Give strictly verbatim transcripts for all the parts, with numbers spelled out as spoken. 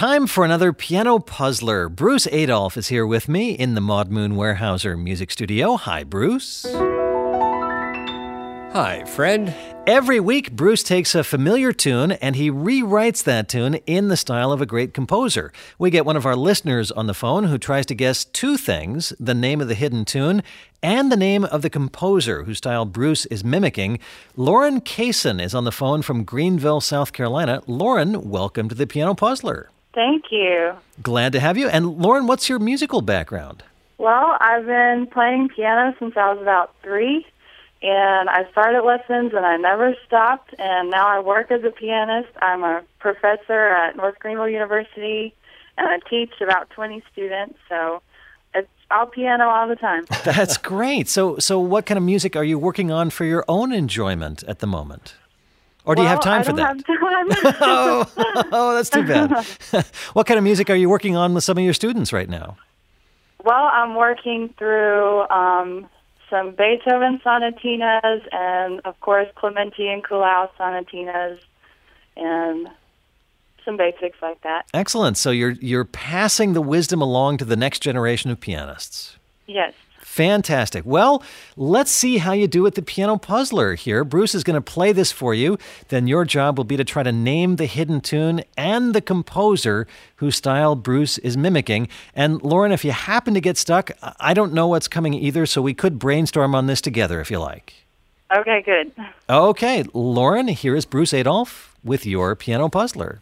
time for another piano puzzler. Bruce Adolphe is here with me in the Maud Moon Weyerhaeuser Music Studio. Hi, Bruce. Hi, Fred. Every week, Bruce takes a familiar tune and he rewrites that tune in the style of a great composer. We get one of our listeners on the phone who tries to guess two things: the name of the hidden tune and the name of the composer whose style Bruce is mimicking. Lauren Kaysen is on the phone from Greenville, South Carolina. Lauren, welcome to the Piano Puzzler. Thank you. Glad to have you. And Lauren, what's your musical background? Well, I've been playing piano since I was about three. And I started lessons, and I never stopped, and now I work as a pianist. I'm a professor at North Greenville University, and I teach about twenty students, so it's all piano all the time. That's great. So so what kind of music are you working on for your own enjoyment at the moment? Or do well, you have time I for don't that? Have time. oh, oh, that's too bad. What kind of music are you working on with some of your students right now? Well, I'm working through Um, some Beethoven sonatinas and, of course, Clementi and Kuhlau sonatinas and some basics like that. Excellent. So you're you're passing the wisdom along to the next generation of pianists. Yes. Fantastic. Well, let's see how you do at the Piano Puzzler here. Bruce is going to play this for you. Then your job will be to try to name the hidden tune and the composer whose style Bruce is mimicking. And Lauren, if you happen to get stuck, I don't know what's coming either, so we could brainstorm on this together if you like. Okay, good. Okay, Lauren, here is Bruce Adolphe with your Piano Puzzler.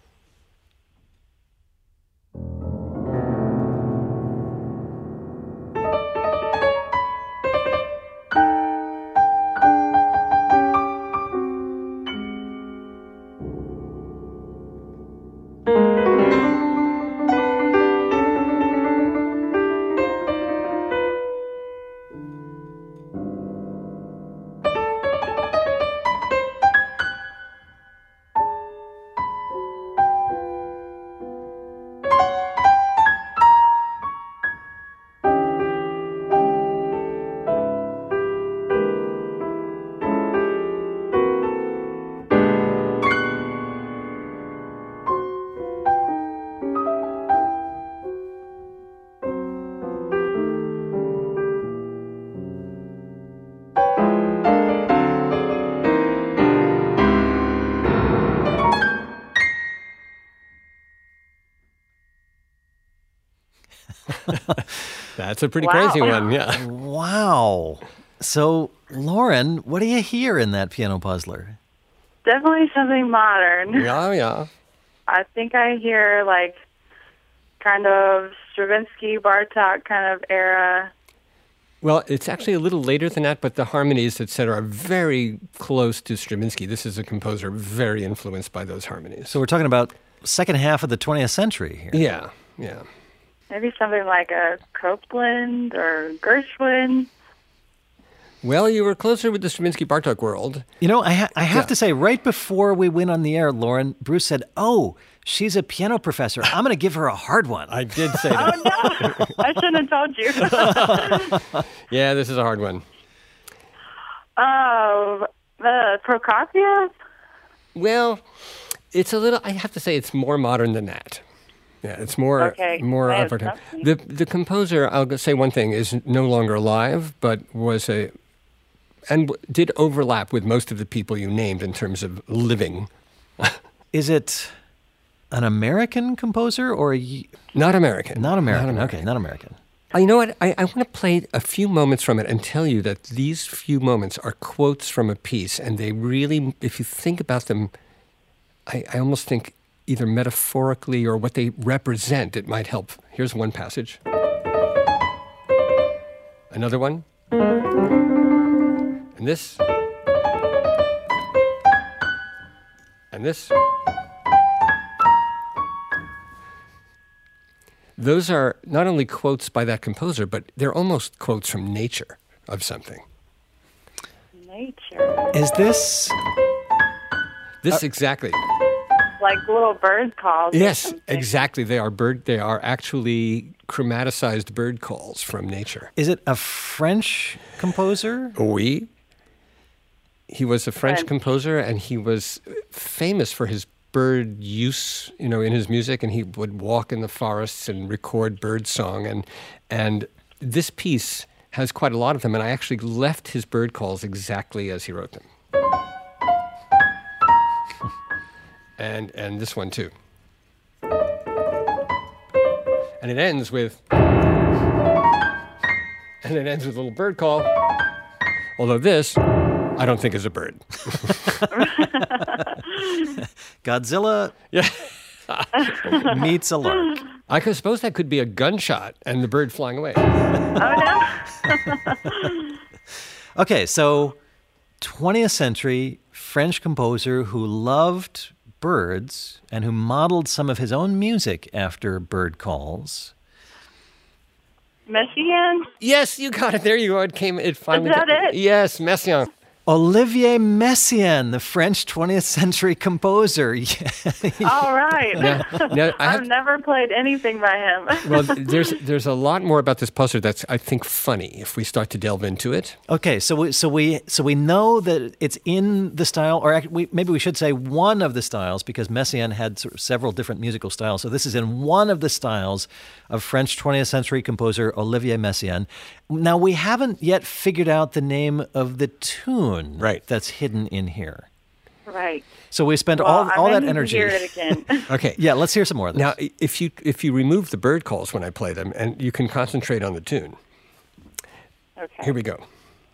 That's a pretty Wow. crazy one, yeah. Wow. So, Lauren, what do you hear in that Piano Puzzler? Definitely something modern. Yeah, yeah. I think I hear, like, kind of Stravinsky, Bartok kind of era. Well, it's actually a little later than that, but the harmonies, et cetera, are very close to Stravinsky. This is a composer very influenced by those harmonies. So we're talking about second half of the twentieth century here. Yeah, yeah. Maybe something like a Copland or Gershwin. Well, you were closer with the Stravinsky Bartok world. You know, I, ha- I have Yeah. to say, right before we went on the air, Lauren, Bruce said, oh, she's a piano professor. I'm going to give her a hard one. I did say that. Oh, no. I shouldn't have told you. Yeah, this is a hard one. Oh, the Prokofiev? Well, it's a little, I have to say, it's more modern than that. Yeah, it's more Okay, more I of our time. have The the composer, I'll say one thing, is no longer alive, but was a and w- did overlap with most of the people you named in terms of living. Is it an American composer or a, y- Not American. not American? Not American. Okay, not American. Uh, You know what? I, I want to play a few moments from it and tell you that these few moments are quotes from a piece, and they really, if you think about them, I, I almost think either metaphorically or what they represent, it might help. Here's one passage. Another one. And this. And this. Those are not only quotes by that composer, but they're almost quotes from nature of something. Nature. Is this... This exactly. Like little bird calls. or Yes, something. exactly. They are bird. They are actually chromaticized bird calls from nature. Is it a French composer? Oui. He was a French French. composer, and he was famous for his bird use, you know, in his music, and he would walk in the forests and record bird song. And and this piece has quite a lot of them, and I actually left his bird calls exactly as he wrote them. and and this one too. And it ends with, and it ends with a little bird call. Although this, I don't think is a bird. Godzilla Yeah. meets a lark. I could suppose that could be a gunshot and the bird flying away. Oh, no. Okay, so twentieth century French composer who loved birds and who modeled some of his own music after bird calls. Messiaen? Yes, you got it. There you go. It came. It finally. Is that it? Yes, Messiaen. Olivier Messiaen, the French twentieth century composer. All right. Now, now I have, I've never played anything by him. well, there's there's a lot more about this puzzle that's, I think, funny if we start to delve into it. Okay, so we so we so we know that it's in the style, or act- we, maybe we should say one of the styles, because Messiaen had sort of several different musical styles. So this is in one of the styles of French twentieth century composer Olivier Messiaen. Now we haven't yet figured out the name of the tune Right. that's hidden in here. Right. So we spent Well, all I all may that need to energy. hear it again. Okay. Yeah, let's hear some more of this. Now, if you if you remove the bird calls when I play them, and you can concentrate on the tune. Okay. Here we go.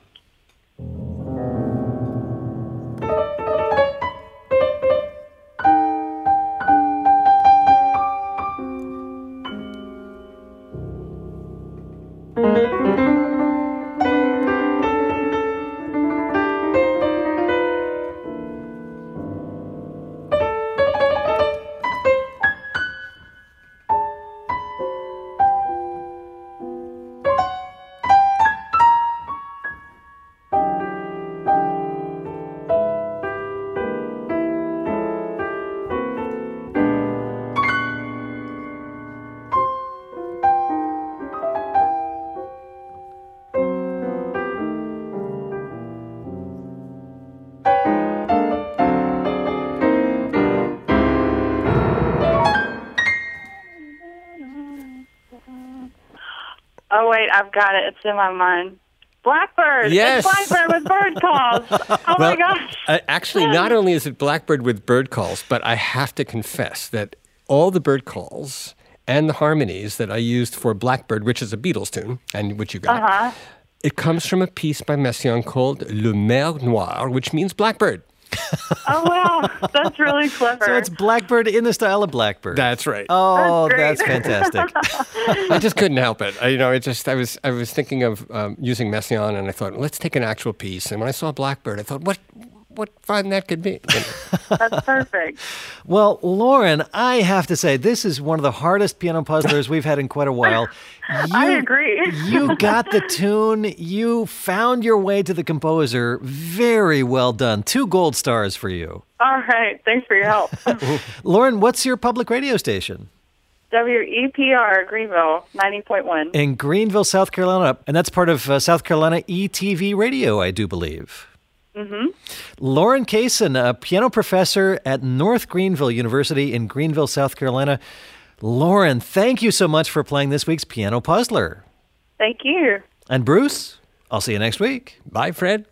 Oh, wait, I've got it. It's in my mind. Blackbird. Yes. It's Blackbird with bird calls. Oh, Well, my gosh. uh, actually, not only is it Blackbird with bird calls, but I have to confess that all the bird calls and the harmonies that I used for Blackbird, which is a Beatles tune, and which you got, Uh-huh. it comes from a piece by Messiaen called Le Mer Noir, which means blackbird. Oh, wow. That's really clever. So it's Blackbird in the style of Blackbird. That's right. Oh, That's that's great. fantastic. I just couldn't help it. I, you know, it just I was I was thinking of um, using Messiaen, and I thought, let's take an actual piece. And when I saw Blackbird, I thought, what what fun that could be. You know. That's perfect. Well, Lauren, I have to say, this is one of the hardest piano puzzlers we've had in quite a while. You, I agree. You got the tune. You found your way to the composer. Very well done. Two gold stars for you. All right. Thanks for your help. Lauren, what's your public radio station? W E P R Greenville, ninety point one. In Greenville, South Carolina. And that's part of uh, South Carolina E T V Radio, I do believe. Mm-hmm. Lauren Kaysen, a piano professor at North Greenville University in Greenville, South Carolina. Lauren, thank you so much for playing this week's Piano Puzzler. Thank you. And Bruce, I'll see you next week. Bye, Fred.